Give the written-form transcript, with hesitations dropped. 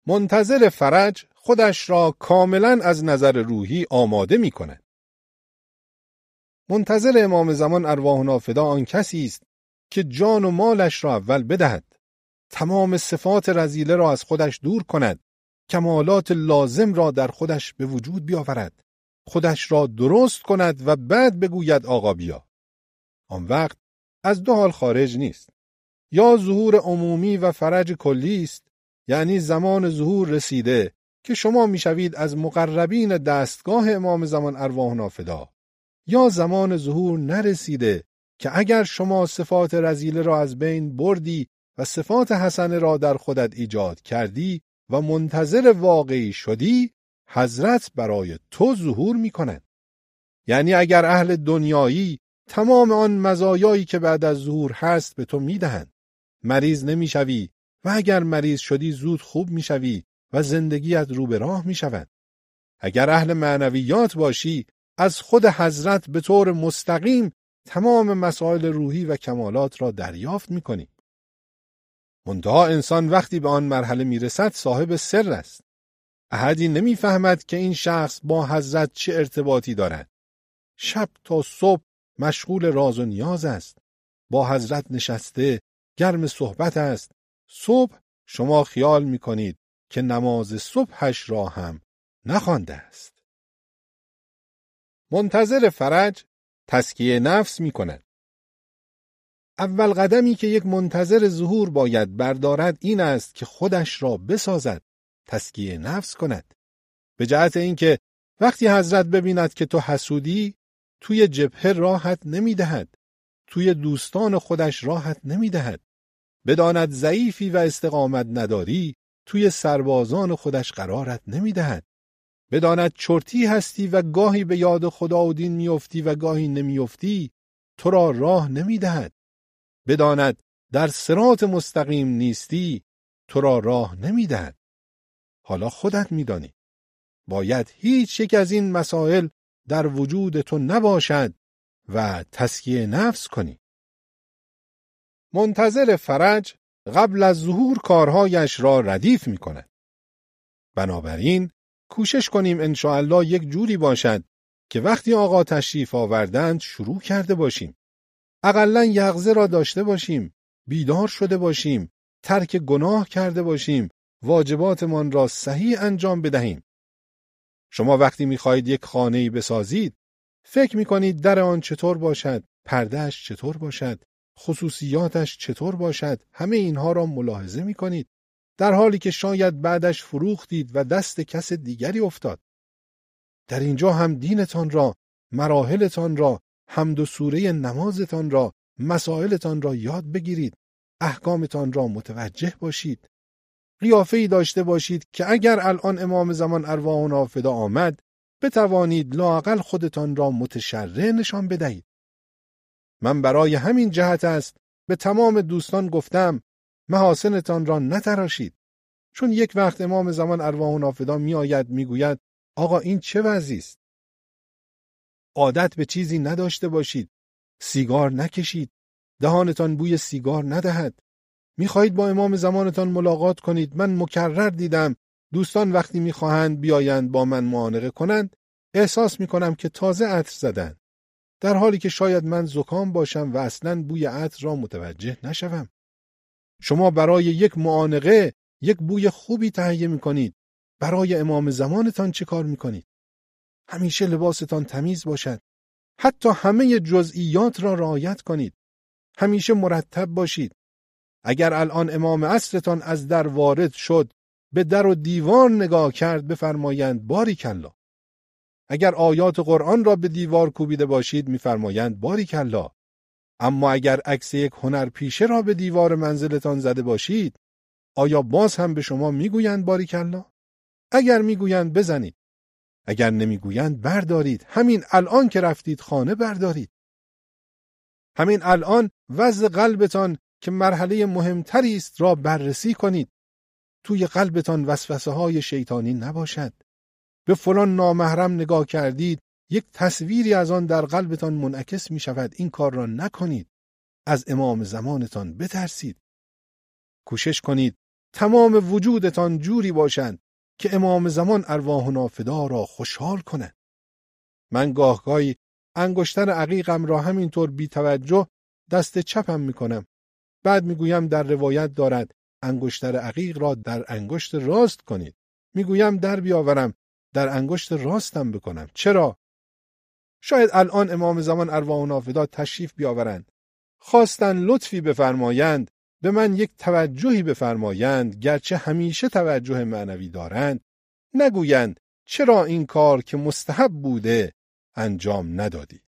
منتظر فرج خودش را کاملا از نظر روحی آماده می کند. منتظر امام زمان ارواح نافدا آن کسی است که جان و مالش را اول بدهد، تمام صفات رذیله را از خودش دور کند، کمالات لازم را در خودش به وجود بیاورد، خودش را درست کند و بعد بگوید آقا بیا. آن وقت از دو حال خارج نیست. یا ظهور عمومی و فرج کلی است، یعنی زمان ظهور رسیده که شما میشوید از مقربین دستگاه امام زمان ارواح نافدا، یا زمان ظهور نرسیده که اگر شما صفات رذیله را از بین بردی و صفات حسنه را در خودت ایجاد کردی و منتظر واقعی شدی، حضرت برای تو ظهور میکند. یعنی اگر اهل دنیایی تمام آن مزایایی که بعد از ظهور هست به تو میدهند، مریض نمیشوی و اگر مریض شدی زود خوب میشوی و زندگیت رو به راه میشود. اگر اهل معنویات باشی از خود حضرت به طور مستقیم تمام مسائل روحی و کمالات را دریافت میکنی. منتها انسان وقتی به آن مرحله میرسد صاحب سر است. احدی نمیفهمد که این شخص با حضرت چه ارتباطی دارد. شب تا صبح مشغول راز و نیاز است. با حضرت نشسته گرم صحبت است. صبح شما خیال میکنید که نماز صبحش را هم نخوانده است. منتظر فرج تزکیه نفس میکند. اول قدمی که یک منتظر ظهور باید بردارد این است که خودش را بسازد، تزکیه نفس کند. به جهت اینکه وقتی حضرت ببیند که تو حسودی، توی جبهه راحت نمیدهد، توی دوستان خودش راحت نمیدهد. بداند ضعیفی و استقامت نداری، توی سربازان خودش قرارت نمیدهد. بداند چرتی هستی و گاهی به یاد خدا و دین میافتی و گاهی نمیافتی، تو را راه نمیدهد. بداند در صراط مستقیم نیستی، تو را راه نمیدهد. حالا خودت میدانی. باید هیچ یک از این مسائل در وجود تو نباشد و تزکیه نفس کنی. منتظر فرج قبل از ظهور کارهایش را ردیف می کند. بنابراین کوشش کنیم انشاءالله یک جوری باشد که وقتی آقا تشریف آوردند شروع کرده باشیم. اقلن یقظه را داشته باشیم، بیدار شده باشیم، ترک گناه کرده باشیم، واجباتمان را صحیح انجام بدهیم. شما وقتی می‌خواهید یک خانه‌ای بسازید، فکر می‌کنید در آن چطور باشد، پرده‌اش چطور باشد، خصوصیاتش چطور باشد، همه اینها را ملاحظه می‌کنید، در حالی که شاید بعدش فروختید و دست کس دیگری افتاد. در اینجا هم دینتان را، مراحلتان را، حمد و سوره نمازتان را، مسائلتان را یاد بگیرید، احکامتان را متوجه باشید. قیافه‌ای داشته باشید که اگر الان امام زمان ارواح نافدا آمد، بتوانید لااقل خودتان را متشرع نشان بدهید. من برای همین جهت است به تمام دوستان گفتم محاسنتان را نتراشید، چون یک وقت امام زمان ارواح نافدا می آید می گوید آقا این چه وضعی است؟ عادت به چیزی نداشته باشید، سیگار نکشید، دهانتان بوی سیگار ندهد. میخواهید با امام زمانتان ملاقات کنید. من مکرر دیدم دوستان وقتی میخواهند بیایند با من معانقه کنند، احساس میکنم که تازه عطر زدند، در حالی که شاید من زکام باشم و اصلاً بوی عطر را متوجه نشوم. شما برای یک معانقه یک بوی خوبی تهیه میکنید. برای امام زمانتان چه کار میکنید؟ همیشه لباستان تمیز باشد. حتی همه جزئیات را رعایت کنید. همیشه مرتب باشید. اگر الان امام عصرتان از در وارد شد، به در و دیوار نگاه کرد، بفرمایند باریکالله. اگر آیات قرآن را به دیوار کوبیده باشید، میفرمایند باریکالله. اما اگر عکس یک هنرپیشه را به دیوار منزلتان زده باشید، آیا باز هم به شما میگویند باریکالله؟ اگر میگویند بزنید. اگر نمیگویند بردارید. همین الان که رفتید خانه بردارید. همین الان وضع قلبتان که مرحله مهمتری است را بررسی کنید. توی قلبتان وسوسه های شیطانی نباشد. به فلان نامحرم نگاه کردید، یک تصویری از آن در قلبتان منعکس می شود. این کار را نکنید. از امام زمانتان بترسید. کوشش کنید تمام وجودتان جوری باشند که امام زمان ارواحنا فدا را خوشحال کنه. من گاهگاهی انگشتر عقیقم را همینطور بی توجه دست چپم میکنم. بعد میگویم در روایت دارد انگشتر عقیق را در انگشت راست کنید. میگویم در بیاورم در انگشت راستم بکنم. چرا؟ شاید الان امام زمان ارواحنا فدا تشریف بیاورند. خواستن لطفی بفرمایند، به من یک توجهی بفرمایند، گرچه همیشه توجه معنوی دارند، نگویند چرا این کار که مستحب بوده انجام ندادی.